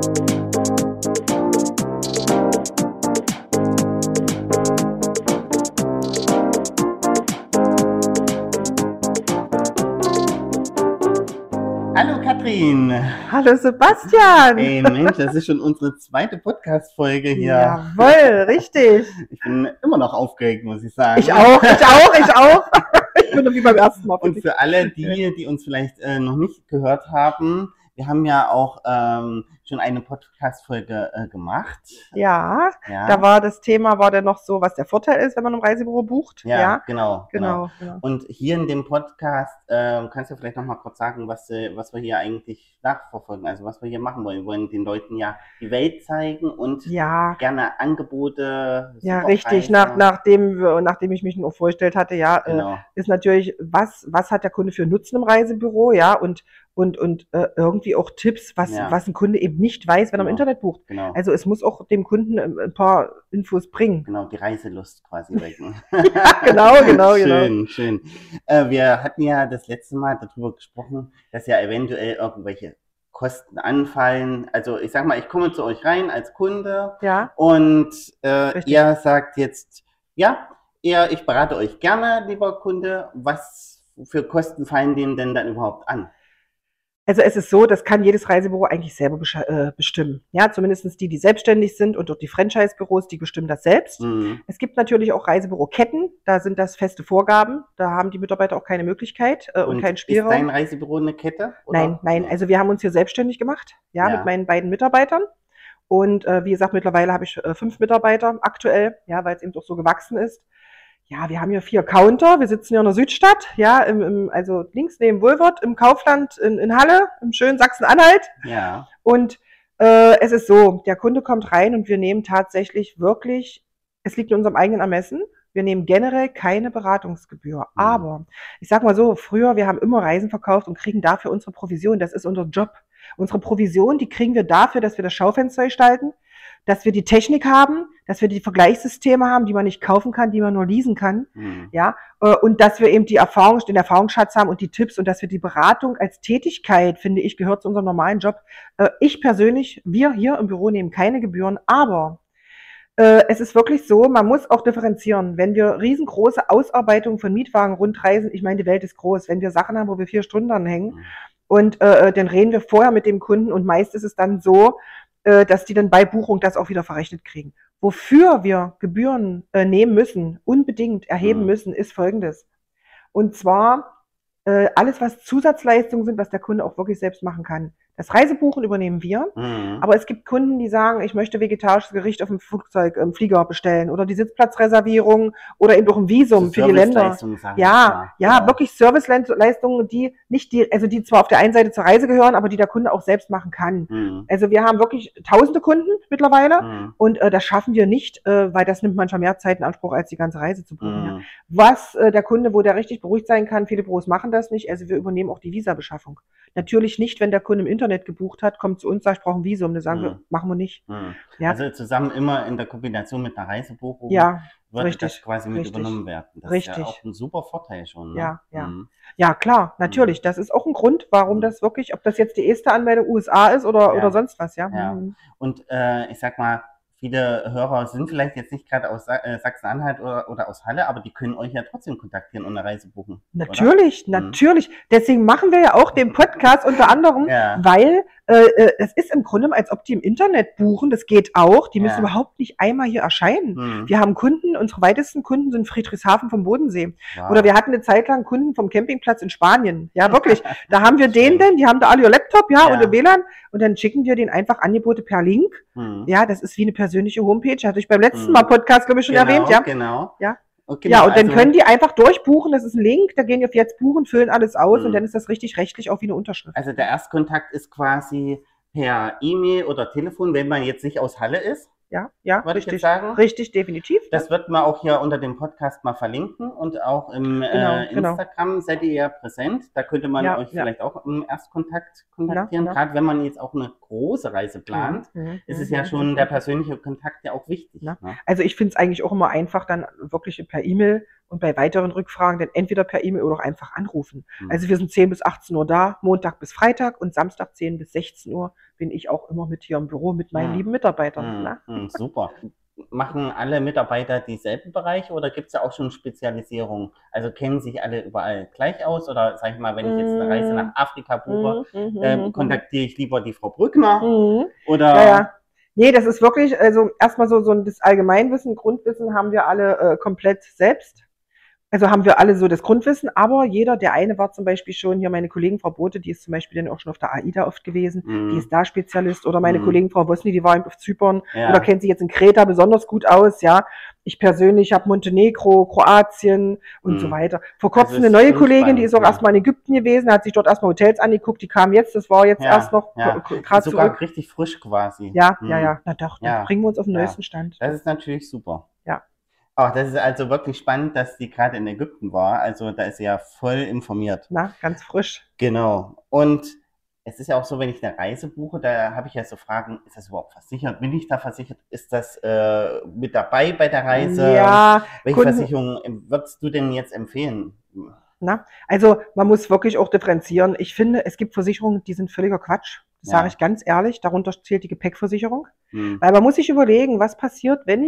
Hallo Katrin! Hallo Sebastian! Ey Mensch, das ist schon unsere zweite Podcast-Folge hier. Jawohl, richtig. Ich bin immer noch aufgeregt, muss ich sagen. Ich auch. Ich bin noch wie beim ersten Mal. Und für alle, die uns vielleicht noch nicht gehört haben, wir haben ja auch schon eine Podcast-Folge gemacht. Ja, da war das Thema, war dann noch so, was der Vorteil ist, wenn man im Reisebüro bucht. Ja, genau. Und hier in dem Podcast kannst du vielleicht noch mal kurz sagen, was wir hier eigentlich nachverfolgen, also was wir hier machen wollen. Wir wollen den Leuten ja die Welt zeigen und gerne Angebote. Ja, richtig. Nachdem ich mich noch vorgestellt hatte, ist natürlich, was hat der Kunde für Nutzen im Reisebüro, und irgendwie auch Tipps, was ein Kunde eben nicht weiß, wenn er im Internet bucht. Genau. Also es muss auch dem Kunden ein paar Infos bringen. Genau, die Reiselust quasi wecken. Genau. Schön. Wir hatten ja das letzte Mal darüber gesprochen, dass ja eventuell irgendwelche Kosten anfallen. Also ich sag mal, ich komme zu euch rein als Kunde und ihr sagt jetzt, ich berate euch gerne, lieber Kunde. Was für Kosten fallen denen denn dann überhaupt an? Also es ist so, das kann jedes Reisebüro eigentlich selber bestimmen. Ja, zumindest die selbstständig sind und auch die Franchise-Büros, die bestimmen das selbst. Mhm. Es gibt natürlich auch Reisebüroketten, da sind das feste Vorgaben, da haben die Mitarbeiter auch keine Möglichkeit und keinen Spielraum. Ist dein Reisebüro eine Kette? Oder? Nein, also wir haben uns hier selbstständig gemacht, mit meinen beiden Mitarbeitern. Und wie gesagt, mittlerweile habe ich 5 Mitarbeiter aktuell, weil es eben doch so gewachsen ist. Ja, wir haben hier 4 Counter. Wir sitzen hier in der Südstadt, also links neben Wohlwort im Kaufland in Halle, im schönen Sachsen-Anhalt. Ja. Und es ist so, der Kunde kommt rein und wir nehmen tatsächlich wirklich, es liegt in unserem eigenen Ermessen, wir nehmen generell keine Beratungsgebühr. Mhm. Aber ich sag mal so, früher, wir haben immer Reisen verkauft und kriegen dafür unsere Provision. Das ist unser Job. Unsere Provision, die kriegen wir dafür, dass wir das Schaufenster gestalten, dass wir die Technik haben, dass wir die Vergleichssysteme haben, die man nicht kaufen kann, die man nur leasen kann, und dass wir eben den Erfahrungsschatz haben und die Tipps und dass wir die Beratung als Tätigkeit, finde ich, gehört zu unserem normalen Job. Ich persönlich, wir hier im Büro nehmen keine Gebühren, aber es ist wirklich so, man muss auch differenzieren. Wenn wir riesengroße Ausarbeitungen von Mietwagen-Rundreisen, ich meine, die Welt ist groß, wenn wir Sachen haben, wo wir 4 Stunden dran hängen, und dann reden wir vorher mit dem Kunden und meist ist es dann so, dass die dann bei Buchung das auch wieder verrechnet kriegen. Wofür wir Gebühren nehmen müssen, unbedingt erheben müssen, ist Folgendes. Und zwar alles, was Zusatzleistungen sind, was der Kunde auch wirklich selbst machen kann. Das Reisebuchen übernehmen wir, aber es gibt Kunden, die sagen, ich möchte vegetarisches Gericht auf dem Flieger bestellen oder die Sitzplatzreservierung oder eben auch ein Visum für die Länder. Wirklich Serviceleistungen, die zwar auf der einen Seite zur Reise gehören, aber die der Kunde auch selbst machen kann. Also wir haben wirklich tausende Kunden mittlerweile und das schaffen wir nicht, weil das nimmt manchmal mehr Zeit in Anspruch, als die ganze Reise zu buchen. Was der Kunde, wo der richtig beruhigt sein kann, viele Büros machen das nicht, also wir übernehmen auch die Visabeschaffung. Natürlich nicht, wenn der Kunde im Internet gebucht hat, kommt zu uns, sagt, ich brauche ein Visum. Dann sagen wir, machen wir nicht. Ja. Also zusammen immer in der Kombination mit einer Reisebuchung wird das quasi mit übernommen werden. Das ist ja auch ein super Vorteil schon. Ne? Ja, klar, natürlich. Das ist auch ein Grund, warum das wirklich, ob das jetzt die erste Anmeldung USA ist oder sonst was. Und ich sag mal, viele Hörer sind vielleicht jetzt nicht gerade aus Sachsen-Anhalt oder aus Halle, aber die können euch ja trotzdem kontaktieren und eine Reise buchen. Natürlich. Deswegen machen wir ja auch den Podcast unter anderem, weil es ist im Grunde, als ob die im Internet buchen, das geht auch. Die müssen überhaupt nicht einmal hier erscheinen. Wir haben Kunden, unsere weitesten Kunden sind Friedrichshafen vom Bodensee. Wow. Oder wir hatten eine Zeit lang Kunden vom Campingplatz in Spanien. Ja, wirklich. Da haben wir die haben da alle ihr Laptop, und ihr WLAN und dann schicken wir denen einfach Angebote per Link. Ja, das ist wie eine persönliche Homepage. Hatte ich beim letzten Mal Podcast, glaube ich, schon erwähnt. Genau. Und dann können die einfach durchbuchen, das ist ein Link, da gehen die auf jetzt buchen, füllen alles aus und dann ist das richtig rechtlich auch wie eine Unterschrift. Also der Erstkontakt ist quasi per E-Mail oder Telefon, wenn man jetzt nicht aus Halle ist. Ja, würde ich jetzt sagen. Richtig, definitiv. Das wird man auch hier unter dem Podcast mal verlinken und auch im Instagram seid ihr ja präsent. Da könnte man euch vielleicht auch im Erstkontakt kontaktieren. Gerade wenn man jetzt auch eine große Reise plant, ist es ja schon der persönliche Kontakt ja auch wichtig. Also ich finde es eigentlich auch immer einfach, dann wirklich per E-Mail und bei weiteren Rückfragen dann entweder per E-Mail oder auch einfach anrufen. Also wir sind 10 bis 18 Uhr da, Montag bis Freitag und Samstag 10 bis 16 Uhr bin ich auch immer mit hier im Büro mit meinen lieben Mitarbeitern. Super. Machen alle Mitarbeiter dieselben Bereiche oder gibt es da auch schon Spezialisierung? Also kennen sich alle überall gleich aus? Oder sag ich mal, wenn ich jetzt eine Reise nach Afrika buche, kontaktiere ich lieber die Frau Brückner? Oder? Nee, das ist wirklich, also erstmal so das Allgemeinwissen, Grundwissen haben wir alle komplett selbst. Also haben wir alle so das Grundwissen, aber der eine war zum Beispiel schon hier, meine Kollegin Frau Bote, die ist zum Beispiel dann auch schon auf der AIDA oft gewesen, die ist da Spezialist, oder meine Kollegin Frau Wosny, die war auf Zypern oder kennt sich jetzt in Kreta besonders gut aus, ja. Ich persönlich habe Montenegro, Kroatien und so weiter. Vor kurzem eine neue Kollegin, die ist auch erstmal in Ägypten gewesen, hat sich dort erstmal Hotels angeguckt, die kam jetzt, das war jetzt erst noch gerade sogar richtig frisch quasi. Ja. Na doch, dann bringen wir uns auf den neuesten Stand. Das ist natürlich super. Ja. Ach, das ist also wirklich spannend, dass die gerade in Ägypten war. Also da ist sie ja voll informiert. Na, ganz frisch. Genau. Und es ist ja auch so, wenn ich eine Reise buche, da habe ich ja so Fragen, ist das überhaupt versichert? Bin ich da versichert? Ist das mit dabei bei der Reise? Ja. Welche Versicherung würdest du denn jetzt empfehlen? Na, also man muss wirklich auch differenzieren. Ich finde, es gibt Versicherungen, die sind völliger Quatsch. Das sage ich ganz ehrlich. Darunter zählt die Gepäckversicherung. Weil man muss sich überlegen, was passiert, wenn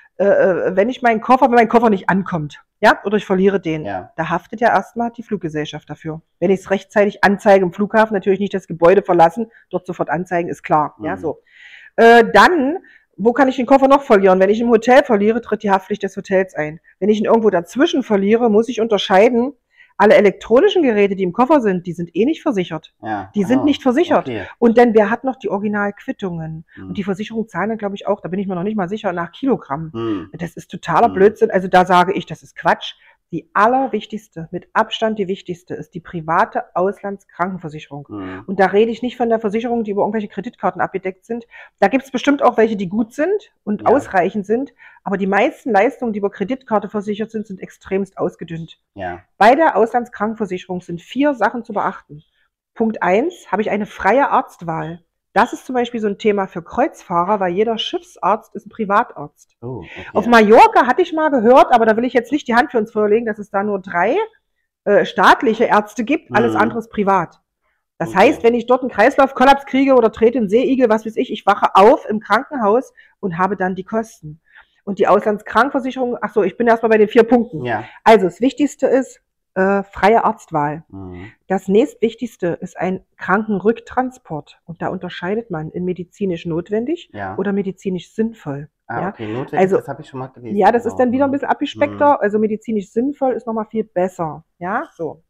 mein Koffer nicht ankommt, ja, oder ich verliere den, da haftet ja erstmal die Fluggesellschaft dafür. Wenn ich es rechtzeitig anzeige im Flughafen, natürlich nicht das Gebäude verlassen, dort sofort anzeigen, ist klar, ja, so. Dann, wo kann ich den Koffer noch verlieren? Wenn ich im Hotel verliere, tritt die Haftpflicht des Hotels ein. Wenn ich ihn irgendwo dazwischen verliere, muss ich unterscheiden, alle elektronischen Geräte, die im Koffer sind, die sind eh nicht versichert. Die sind nicht versichert. Okay. Und dann, wer hat noch die Originalquittungen? Und die Versicherung zahlen dann, glaube ich, auch, da bin ich mir noch nicht mal sicher, nach Kilogramm. Das ist totaler Blödsinn. Also da sage ich, das ist Quatsch. Die allerwichtigste, mit Abstand die wichtigste, ist die private Auslandskrankenversicherung. Und da rede ich nicht von der Versicherung, die über irgendwelche Kreditkarten abgedeckt sind. Da gibt es bestimmt auch welche, die gut sind und ausreichend sind. Aber die meisten Leistungen, die über Kreditkarte versichert sind, sind extremst ausgedünnt. Bei der Auslandskrankenversicherung sind 4 Sachen zu beachten. Punkt 1, habe ich eine freie Arztwahl. Das ist zum Beispiel so ein Thema für Kreuzfahrer, weil jeder Schiffsarzt ist ein Privatarzt. Oh, okay. Auf Mallorca hatte ich mal gehört, aber da will ich jetzt nicht die Hand für uns vorlegen, dass es da nur 3 staatliche Ärzte gibt, alles andere ist privat. Das heißt, wenn ich dort einen Kreislaufkollaps kriege oder trete einen Seeigel, was weiß ich wache auf im Krankenhaus und habe dann die Kosten. Und die Auslandskrankenversicherung, ach so, ich bin erstmal bei den 4 Punkten. Also das Wichtigste ist, freie Arztwahl. Das nächstwichtigste ist ein Krankenrücktransport. Und da unterscheidet man in medizinisch notwendig oder medizinisch sinnvoll. Okay, notwendig, also, das habe ich schon mal gelesen. Ja, das ist dann wieder ein bisschen abgespeckter. Also medizinisch sinnvoll ist nochmal viel besser. Ja, so.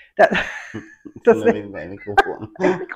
Das Mikrofon.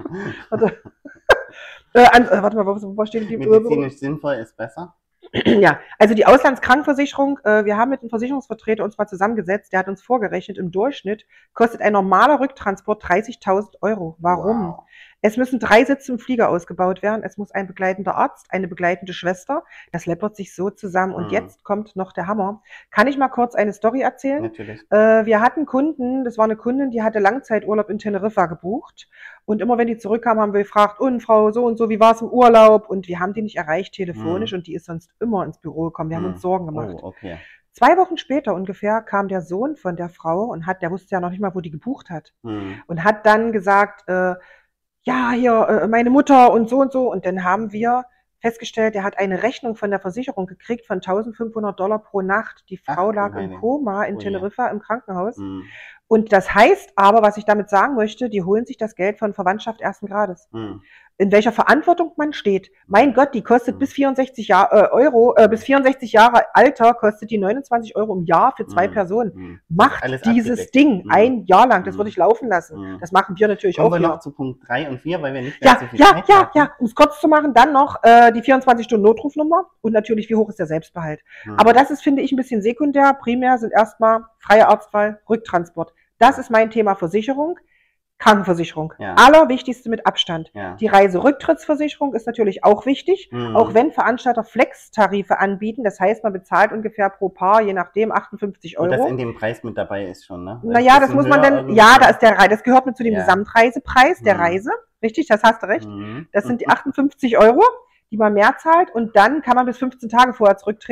Warte mal, wo steht die medizinisch sinnvoll ist besser? Ja, also die Auslandskrankenversicherung, wir haben mit einem Versicherungsvertreter uns mal zusammengesetzt, der hat uns vorgerechnet, im Durchschnitt kostet ein normaler Rücktransport 30.000 €. Warum? Wow. Es müssen 3 Sitze im Flieger ausgebaut werden, es muss ein begleitender Arzt, eine begleitende Schwester, das läppert sich so zusammen. Und jetzt kommt noch der Hammer. Kann ich mal kurz eine Story erzählen? Natürlich. Wir hatten Kunden, das war eine Kundin, die hatte Langzeiturlaub in Teneriffa gebucht. Und immer wenn die zurückkam, haben wir gefragt, und Frau so und so, wie war es im Urlaub? Und wir haben die nicht erreicht telefonisch und die ist sonst immer ins Büro gekommen. Wir haben uns Sorgen gemacht. Oh, okay. 2 Wochen später ungefähr kam der Sohn von der Frau und der wusste ja noch nicht mal, wo die gebucht hat. Und hat dann gesagt, ja, hier, meine Mutter und so und so. Und dann haben wir festgestellt, er hat eine Rechnung von der Versicherung gekriegt von $1.500 pro Nacht. Die Frau lag im Koma in Teneriffa im Krankenhaus. Und das heißt aber, was ich damit sagen möchte, die holen sich das Geld von Verwandtschaft 1. Grades. In welcher Verantwortung man steht. Mein Gott, die kostet bis 64 Jahre Alter, kostet die 29 € im Jahr für 2 Personen. Macht dieses Ding ein Jahr lang, das würde ich laufen lassen. Das machen wir natürlich auch. Kommen wir noch zu Punkt 3 und 4, weil wir nicht mehr so viel Zeit haben. Ja, um es kurz zu machen, dann noch die 24-Stunden-Notrufnummer und natürlich, wie hoch ist der Selbstbehalt. Aber das ist, finde ich, ein bisschen sekundär. Primär sind erstmal freie Arztwahl, Rücktransport. Das ist mein Thema Versicherung. Krankenversicherung. Allerwichtigste mit Abstand. Die Reiserücktrittsversicherung ist natürlich auch wichtig, auch wenn Veranstalter Flex-Tarife anbieten. Das heißt, man bezahlt ungefähr pro Paar, je nachdem, 58 €. Und das in dem Preis mit dabei ist schon, ne? Naja, das muss man dann, das gehört mit zu dem Gesamtreisepreis der Reise. Richtig, das hast du recht. Das sind die 58 €, die man mehr zahlt und dann kann man bis 15 Tage vorher zurücktreten.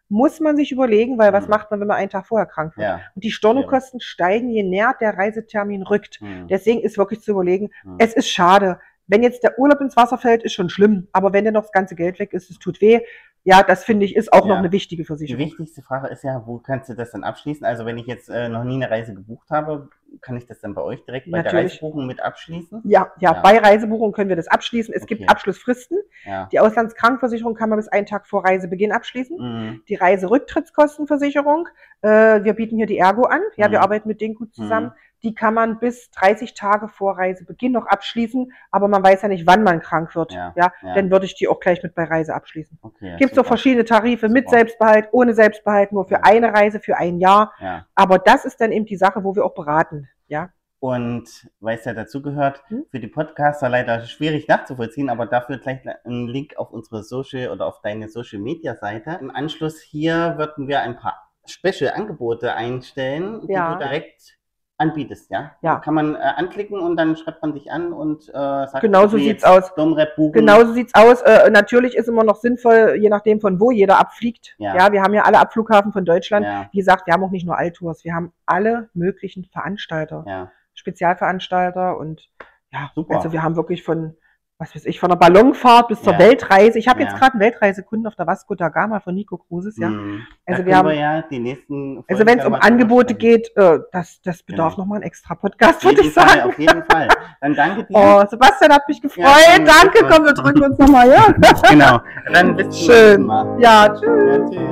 muss man sich überlegen, weil was macht man, wenn man einen Tag vorher krank wird? Ja. Und die Stornokosten steigen, je näher der Reisetermin rückt. Deswegen ist wirklich zu überlegen, es ist schade. Wenn jetzt der Urlaub ins Wasser fällt, ist schon schlimm. Aber wenn dann noch das ganze Geld weg ist, es tut weh. Ja, das finde ich ist auch noch eine wichtige Versicherung. Die wichtigste Frage ist ja, wo kannst du das dann abschließen? Also wenn ich jetzt noch nie eine Reise gebucht habe, kann ich das dann bei euch direkt bei der Reisebuchung mit abschließen? Ja, bei Reisebuchung können wir das abschließen. Es gibt Abschlussfristen. Ja. Die Auslandskrankenversicherung kann man bis einen Tag vor Reisebeginn abschließen. Die Reiserücktrittskostenversicherung, wir bieten hier die Ergo an. Ja, wir arbeiten mit denen gut zusammen. Die kann man bis 30 Tage vor Reisebeginn noch abschließen, aber man weiß ja nicht, wann man krank wird. Dann würde ich die auch gleich mit bei Reise abschließen. Okay, gibt es so verschiedene Tarife mit Selbstbehalt, ohne Selbstbehalt, nur für eine Reise, für ein Jahr. Ja. Aber das ist dann eben die Sache, wo wir auch beraten. Ja. Und weil es ja dazu gehört, für die Podcaster leider schwierig nachzuvollziehen, aber dafür gleich einen Link auf unsere Social oder auf deine Social Media Seite. Im Anschluss hier würden wir ein paar Special-Angebote einstellen, die du direkt anbietest, ja? Kann man anklicken und dann schreibt man dich an und sagt, genau so sieht's aus. Genau so sieht's aus. Natürlich ist immer noch sinnvoll, je nachdem von wo jeder abfliegt. Ja, wir haben ja alle Abflughafen von Deutschland. Wie gesagt, wir haben auch nicht nur Alltours, wir haben alle möglichen Veranstalter, Spezialveranstalter und super. Also wir haben wirklich von, was weiß ich, von der Ballonfahrt bis zur Weltreise. Ich habe jetzt gerade einen Weltreisekunden auf der Vasco da Gama von Nico Cruises, Also wir haben die nächsten also wenn es um Angebote geht, das bedarf nochmal einen extra Podcast, würde ich sagen. Auf jeden Fall. Dann danke dir. Oh, Sebastian hat mich gefreut. Danke, komm, wir drücken uns nochmal, ja? Genau. Dann bis zum nächsten Mal. Ja, tschüss.